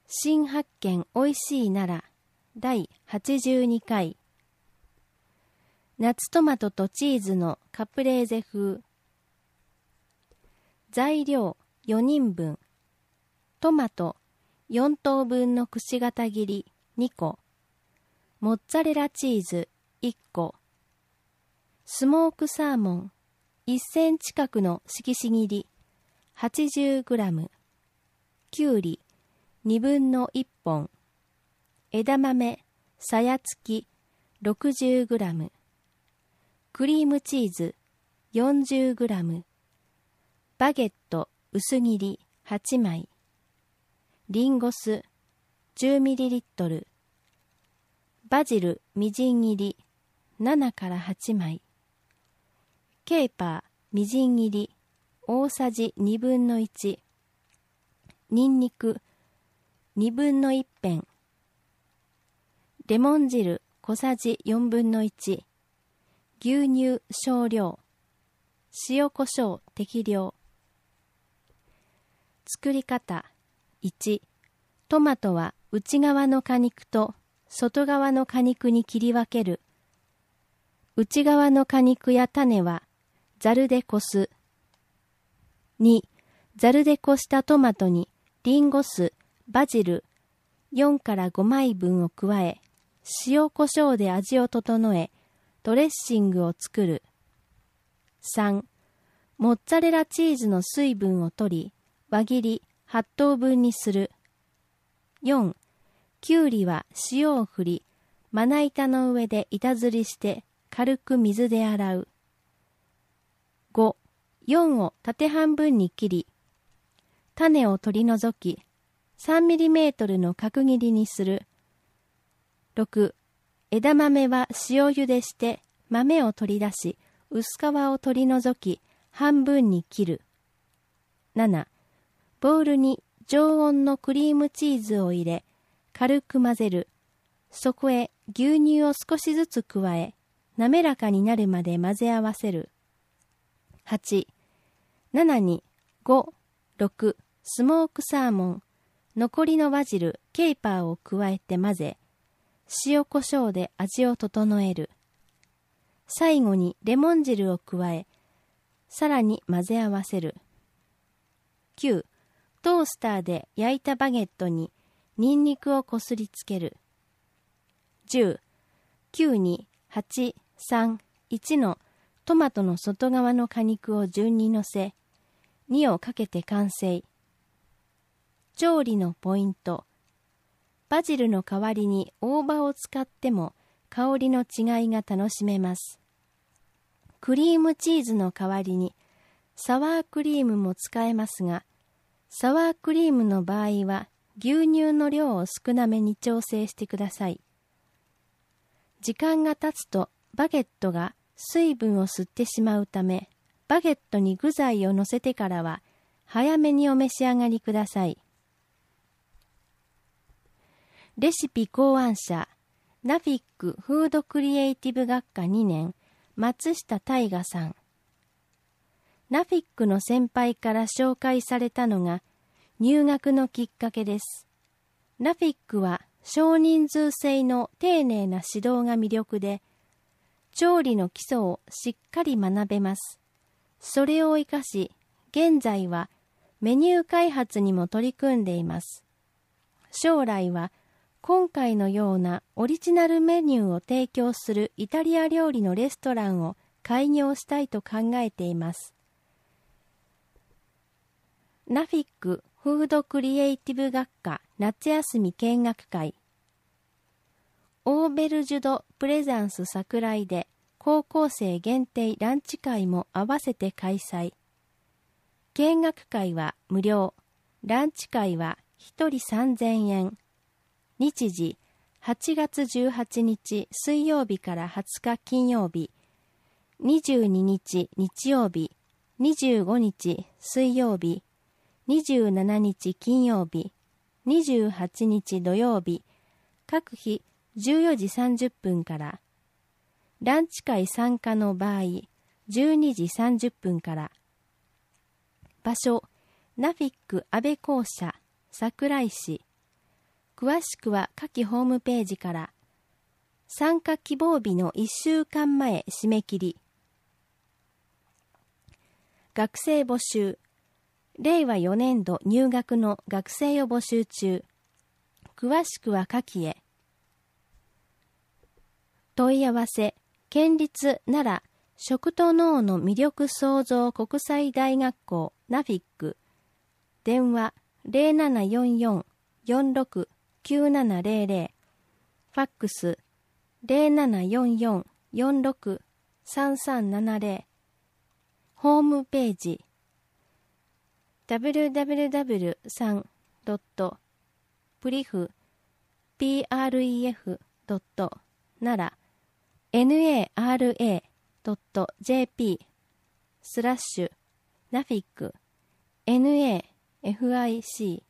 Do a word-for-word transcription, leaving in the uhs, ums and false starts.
新発見おいしい奈良だいはちじゅうにかい。夏トマトとチーズのカプレーゼ風。材料よにんぶん。トマトよんとうぶんのくし形切りにこ。モッツァレラチーズいっこ。スモークサーモンいっセンチ角の色紙切り はちじゅうグラム。きゅうりにぶんのいっぽん。枝豆さや付き ろくじゅうグラム。クリームチーズ よんじゅうグラム。バゲット薄切りはちまい。リンゴ酢 じゅうミリリットル。バジルみじん切りななからはちまい。ケーパーみじん切り大さじにぶんのいち。ニンニクにぶんのいっぺん。レモン汁小さじよんぶんのいち。牛乳少量。塩コショウ適量。作り方いち。トマトは内側の果肉と外側の果肉に切り分ける。内側の果肉や種はざるでこす。に. ざるでこしたトマトにリンゴ酢、バジルよんからごまいぶんを加え、塩コショウで味を整え、ドレッシングを作る。さん. モッツァレラチーズの水分を取り、輪切りはっとうぶんにする。よん. きゅうりは塩を振り、まな板の上で板ずりして軽く水で洗う。ご. よんを縦半分に切り、種を取り除き、さんミリメートルの角切りにする。ろく. 枝豆は塩茹でして豆を取り出し、薄皮を取り除き、半分に切る。なな. ボウルに常温のクリームチーズを入れ、軽く混ぜる。そこへ牛乳を少しずつ加え、滑らかになるまで混ぜ合わせる。はち. ななにご、ろくスモークサーモン、残りのバジル、ケーパーを加えて混ぜ、塩コショウで味を整える。最後にレモン汁を加え、さらに混ぜ合わせる。きゅう. トースターで焼いたバゲットにニンニクをこすりつける。じゅう. きゅうにはちさんいちのトマトの外側の果肉を順にのせ、にをかけて完成。調理のポイント。バジルの代わりに大葉を使っても香りの違いが楽しめます。クリームチーズの代わりにサワークリームも使えますが、サワークリームの場合は牛乳の量を少なめに調整してください。時間が経つとバゲットが水分を吸ってしまうため、バゲットに具材を乗せてからは早めにお召し上がりください。レシピ考案者、ナフィックフードクリエイティブ学科にねん、松下大我さん。ナフィックの先輩から紹介されたのが入学のきっかけです。ナフィックは少人数制の丁寧な指導が魅力で、調理の基礎をしっかり学べます。それを生かし、現在はメニュー開発にも取り組んでいます。将来は今回のようなオリジナルメニューを提供するイタリア料理のレストランを開業したいと考えています。ナフィックフードクリエイティブ学科夏休み見学会。オーベルジュドプレザンス桜井で高校生限定ランチ会も合わせて開催。見学会は無料、ランチ会はひとりさんぜんえん。日時はちがつじゅうはちにち水曜日からはつか金曜日、にじゅうににち日曜日、にじゅうごにち水曜日、にじゅうしちにち金曜日、にじゅうはちにち土曜日、各日じゅうよじさんじゅっぷんから。ランチ会参加の場合、じゅうにじさんじゅっぷんから。場所、ナフィック安倍校舎、桜井市。 詳しくは下記ホームページから。参加希望日のいっしゅうかんまえ締め切り。学生募集。れいわよねんど入学の学生を募集中。詳しくは下記へ。問い合わせ。県立奈良食と脳の魅力創造国際大学校ナフィック。電話 ゼロななよんよん よんろく きゅうななゼロゼロ。ファックスゼロななよんよん よんろく さんさんななゼロ。ホームページ ダブリューダブリューダブリューさん ドット プリフ プレフ ドット 奈良 ナラ ドット ジェーピー スラッシュナフィック ナフィック